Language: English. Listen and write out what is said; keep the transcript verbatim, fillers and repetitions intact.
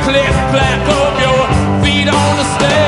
click clack of your feet on the stairs.